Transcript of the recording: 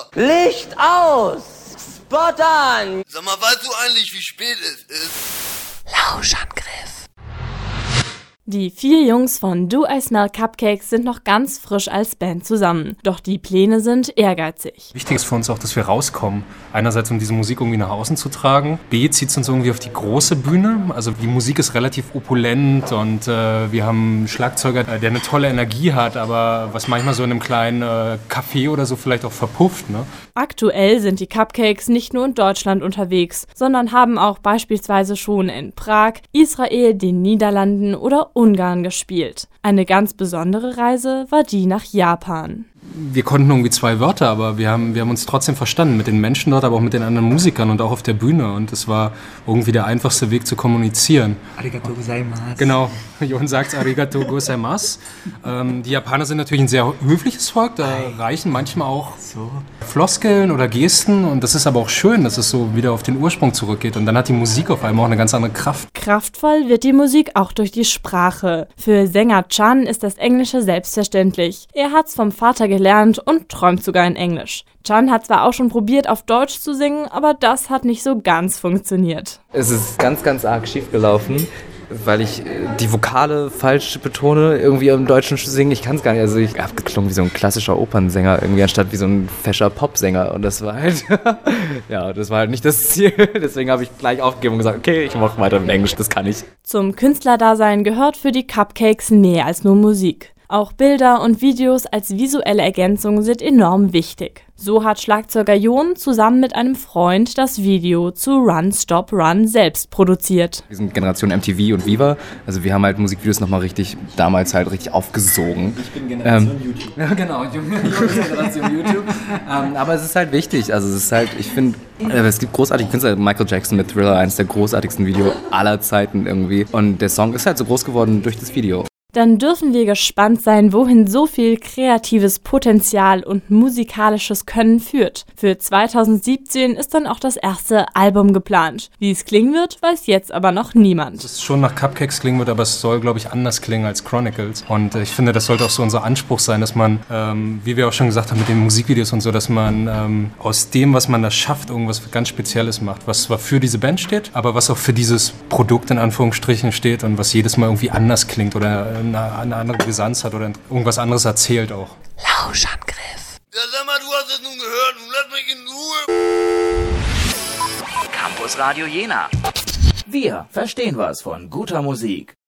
Licht aus! Spot an! Sag mal, weißt du eigentlich, wie spät es ist? Lauschangriff. Die 4 Jungs von Do I Smell Cupcakes sind noch ganz frisch als Band zusammen. Doch die Pläne sind ehrgeizig. Wichtig ist für uns auch, dass wir rauskommen. Einerseits, um diese Musik irgendwie nach außen zu tragen. B, zieht es uns irgendwie auf die große Bühne. Also die Musik ist relativ opulent und wir haben einen Schlagzeuger, der eine tolle Energie hat, aber was manchmal so in einem kleinen Café oder so vielleicht auch verpufft, ne? Aktuell sind die Cupcakes nicht nur in Deutschland unterwegs, sondern haben auch beispielsweise schon in Prag, Israel, den Niederlanden oder Ungarn gespielt. Eine ganz besondere Reise war die nach Japan. Wir konnten irgendwie 2 Wörter, aber wir haben uns trotzdem verstanden mit den Menschen dort, aber auch mit den anderen Musikern und auch auf der Bühne. Und es war irgendwie der einfachste Weg zu kommunizieren. Arigatou gozaimasu. Genau, Jon sagt Arigatou gozaimasu. Die Japaner sind natürlich ein sehr höfliches Volk, da reichen manchmal auch Floskeln oder Gesten. Und das ist aber auch schön, dass es so wieder auf den Ursprung zurückgeht. Und dann hat die Musik auf einmal auch eine ganz andere Kraft. Kraftvoll wird die Musik auch durch die Sprache. Für Sänger Chan ist das Englische selbstverständlich. Er hat's vom Vater gelernt und träumt sogar in Englisch. Chan hat zwar auch schon probiert, auf Deutsch zu singen, aber das hat nicht so ganz funktioniert. Es ist ganz, ganz arg schief gelaufen, weil ich die Vokale falsch betone, irgendwie im Deutschen singen. Ich kann es gar nicht. Also ich habe geklungen wie so ein klassischer Opernsänger, irgendwie anstatt wie so ein fescher Popsänger. Und das war halt, ja, das war halt nicht das Ziel. Deswegen habe ich gleich aufgegeben und gesagt, okay, ich mache weiter mit Englisch, das kann ich. Zum Künstlerdasein gehört für die Cupcakes mehr als nur Musik. Auch Bilder und Videos als visuelle Ergänzung sind enorm wichtig. So hat Schlagzeuger Jon zusammen mit einem Freund das Video zu Run, Stop, Run selbst produziert. Wir sind Generation MTV und Viva, also wir haben halt Musikvideos nochmal damals halt richtig aufgesogen. Ich bin Generation YouTube. Ja, genau, Generation YouTube. Aber es ist halt wichtig, also es ist halt, ich finde, es gibt großartige Künstler, Michael Jackson mit Thriller, eines der großartigsten Videos aller Zeiten irgendwie. Und der Song ist halt so groß geworden durch das Video. Dann dürfen wir gespannt sein, wohin so viel kreatives Potenzial und musikalisches Können führt. Für 2017 ist dann auch das erste Album geplant. Wie es klingen wird, weiß jetzt aber noch niemand. Es schon nach Cupcakes klingen wird, aber es soll, glaube ich, anders klingen als Chronicles. Und ich finde, das sollte auch so unser Anspruch sein, dass man, wie wir auch schon gesagt haben mit den Musikvideos und so, dass man aus dem, was man da schafft, irgendwas ganz Spezielles macht. Was zwar für diese Band steht, aber was auch für dieses Produkt in Anführungsstrichen steht und was jedes Mal irgendwie anders klingt oder eine andere Brisanz hat oder irgendwas anderes erzählt auch. Lauschangriff. Ja, sag mal, du hast es nun gehört. Nun lass mich in Ruhe. Campus Radio Jena. Wir verstehen was von guter Musik.